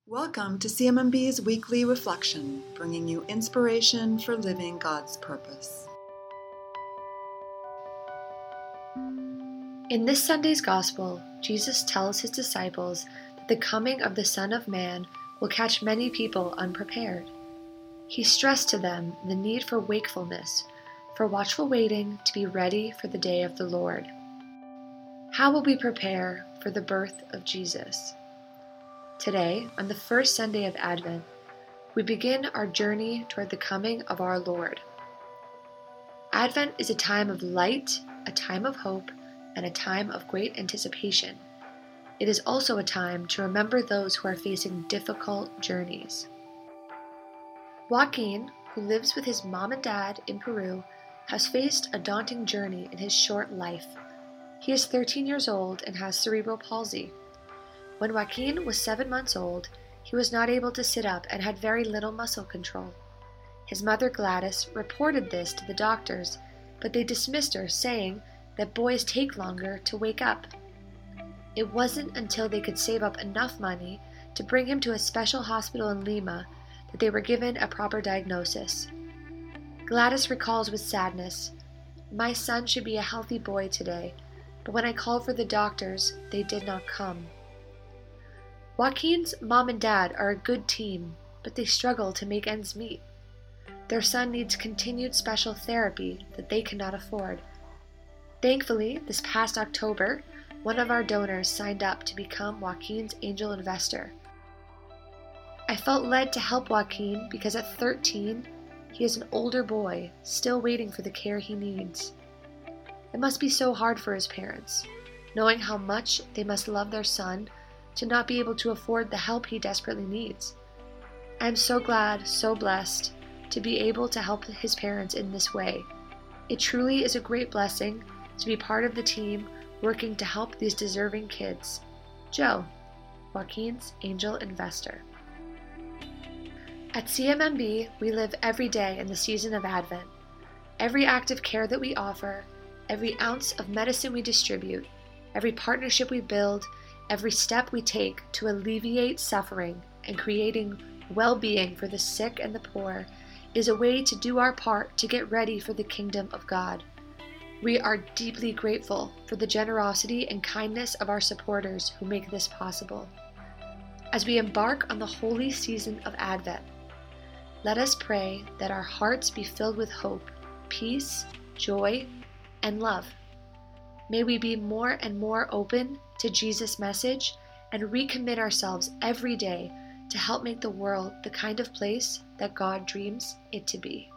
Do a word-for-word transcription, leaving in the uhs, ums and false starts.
Welcome to C M M B's Weekly Reflection, bringing you inspiration for living God's purpose. In this Sunday's Gospel, Jesus tells his disciples that the coming of the Son of Man will catch many people unprepared. He stressed to them the need for wakefulness, for watchful waiting to be ready for the day of the Lord. How will we prepare for the birth of Jesus? Today, on the first Sunday of Advent, we begin our journey toward the coming of our Lord. Advent is a time of light, a time of hope, and a time of great anticipation. It is also a time to remember those who are facing difficult journeys. Joaquin, who lives with his mom and dad in Peru, has faced a daunting journey in his short life. He is thirteen years old and has cerebral palsy. When Joaquin was seven months old, he was not able to sit up and had very little muscle control. His mother Gladys reported this to the doctors, but they dismissed her, saying that boys take longer to wake up. It wasn't until they could save up enough money to bring him to a special hospital in Lima that they were given a proper diagnosis. Gladys recalls with sadness, "My son should be a healthy boy today, but when I called for the doctors, they did not come." Joaquin's mom and dad are a good team, but they struggle to make ends meet. Their son needs continued special therapy that they cannot afford. Thankfully, this past October, one of our donors signed up to become Joaquin's angel investor. I felt led to help Joaquin because at thirteen, he is an older boy, still waiting for the care he needs. It must be so hard for his parents, knowing how much they must love their son to not be able to afford the help he desperately needs. I am so glad, so blessed, to be able to help his parents in this way. It truly is a great blessing to be part of the team working to help these deserving kids. Joe, Joaquin's angel investor. At C M M B, we live every day in the season of Advent. Every act of care that we offer, every ounce of medicine we distribute, every partnership we build, every step we take to alleviate suffering and creating well-being for the sick and the poor is a way to do our part to get ready for the kingdom of God. We are deeply grateful for the generosity and kindness of our supporters who make this possible. As we embark on the holy season of Advent, let us pray that our hearts be filled with hope, peace, joy, and love. May we be more and more open to Jesus' message and recommit ourselves every day to help make the world the kind of place that God dreams it to be.